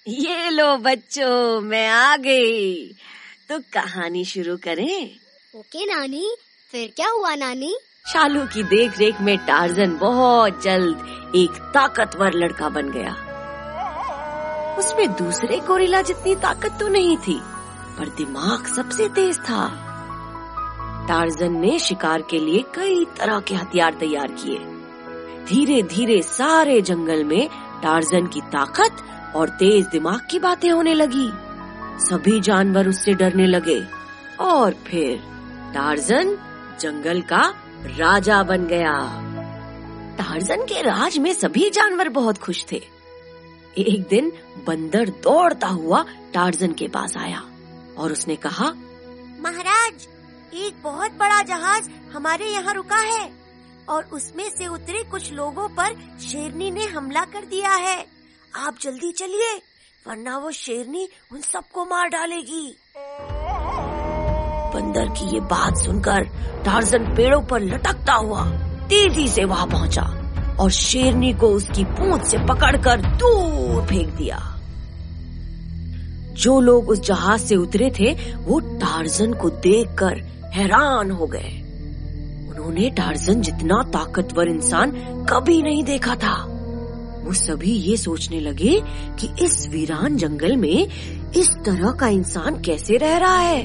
ये लो बच्चों, मैं आ गई। तो कहानी शुरू करें? ओके नानी। फिर क्या हुआ नानी? शालू की देख रेख में टार्जन बहुत जल्द एक ताकतवर लड़का बन गया। उसमें दूसरे गोरिल्ला जितनी ताकत तो नहीं थी, पर दिमाग सबसे तेज था। टार्जन ने शिकार के लिए कई तरह के हथियार तैयार किए। धीरे धीरे सारे जंगल में टार्जन की ताकत और तेज दिमाग की बातें होने लगी। सभी जानवर उससे डरने लगे और फिर टार्जन जंगल का राजा बन गया। टार्जन के राज में सभी जानवर बहुत खुश थे। एक दिन बंदर दौड़ता हुआ टार्जन के पास आया और उसने कहा, महाराज, एक बहुत बड़ा जहाज हमारे यहाँ रुका है और उसमें से उतरे कुछ लोगों पर शेरनी ने हमला कर दिया है। आप जल्दी चलिए, वरना वो शेरनी उन सबको मार डालेगी। बंदर की ये बात सुनकर टार्जन पेड़ों पर लटकता हुआ तेजी से वहां पहुंचा और शेरनी को उसकी पूंछ से पकड़कर दूर फेंक दिया। जो लोग उस जहाज से उतरे थे वो टार्जन को देखकर हैरान हो गए। उन्होंने टार्जन जितना ताकतवर इंसान कभी नहीं देखा था। वो सभी ये सोचने लगे कि इस वीरान जंगल में इस तरह का इंसान कैसे रह रहा है।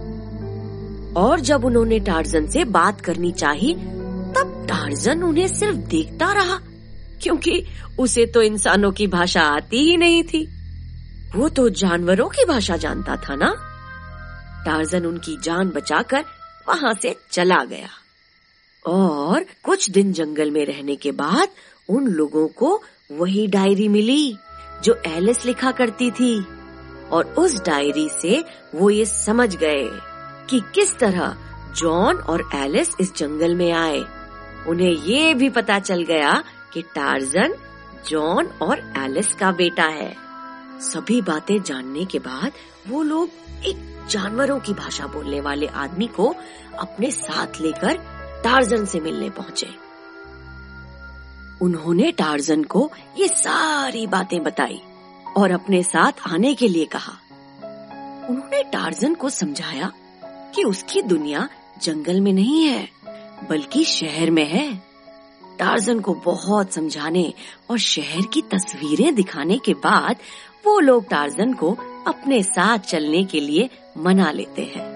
और जब उन्होंने टार्जन से बात करनी चाही, तब टार्जन उन्हें सिर्फ देखता रहा, क्योंकि उसे तो इंसानों की भाषा आती ही नहीं थी। वो तो जानवरों की भाषा जानता था ना। टार्जन उनकी जान बचाकर वहां से चला गया और कुछ दिन जंगल में रहने के बाद उन लोगों को वही डायरी मिली जो एलिस लिखा करती थी। और उस डायरी से वो ये समझ गए कि किस तरह जॉन और एलिस इस जंगल में आए। उन्हें ये भी पता चल गया कि टार्जन जॉन और एलिस का बेटा है। सभी बातें जानने के बाद वो लोग एक जानवरों की भाषा बोलने वाले आदमी को अपने साथ लेकर टार्जन से मिलने पहुंचे। उन्होंने टार्जन को ये सारी बातें बताई और अपने साथ आने के लिए कहा। उन्होंने टार्जन को समझाया कि उसकी दुनिया जंगल में नहीं है, बल्कि शहर में है। टार्जन को बहुत समझाने और शहर की तस्वीरें दिखाने के बाद वो लोग टार्जन को अपने साथ चलने के लिए मना लेते हैं।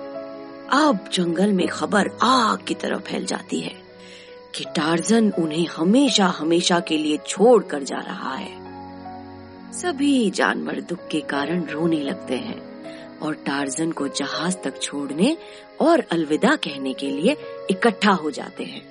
अब जंगल में खबर आग की तरह फैल जाती है कि टार्जन उन्हें हमेशा हमेशा के लिए छोड़ कर जा रहा है। सभी जानवर दुख के कारण रोने लगते हैं और टार्जन को जहाज तक छोड़ने और अलविदा कहने के लिए इकट्ठा हो जाते हैं।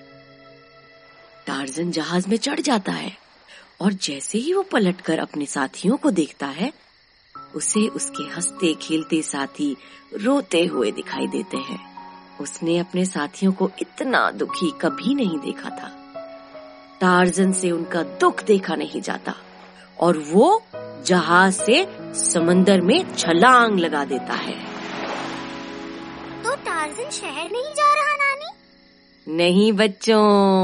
टार्जन जहाज में चढ़ जाता है और जैसे ही वो पलटकर अपने साथियों को देखता है, उसे उसके हंसते खेलते साथी रोते हुए दिखाई देते हैं। उसने अपने साथियों को इतना दुखी कभी नहीं देखा था। टार्जन से उनका दुख देखा नहीं जाता और वो जहाज से समंदर में छलांग लगा देता है। तो टार्जन शहर नहीं जा रहा नानी? नहीं बच्चों।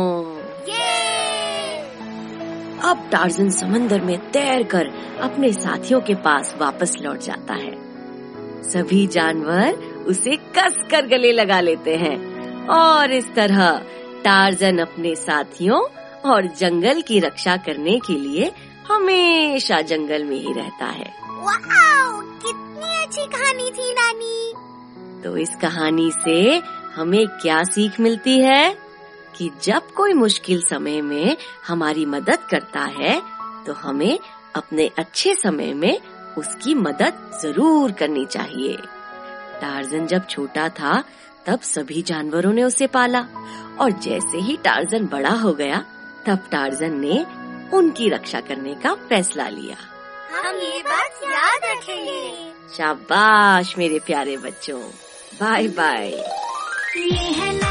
अब टार्जन समंदर में तैरकर अपने साथियों के पास वापस लौट जाता है। सभी जानवर उसे कसकर गले लगा लेते हैं और इस तरह टार्जन अपने साथियों और जंगल की रक्षा करने के लिए हमेशा जंगल में ही रहता है। वाओ, कितनी अच्छी कहानी थी नानी। तो इस कहानी से हमें क्या सीख मिलती है कि जब कोई मुश्किल समय में हमारी मदद करता है तो हमें अपने अच्छे समय में उसकी मदद जरूर करनी चाहिए। टार्जन जब छोटा था तब सभी जानवरों ने उसे पाला और जैसे ही टार्जन बड़ा हो गया तब टार्जन ने उनकी रक्षा करने का फैसला लिया। हम ये बात याद रखेंगे। शाबाश मेरे प्यारे बच्चों। Bye bye. ये है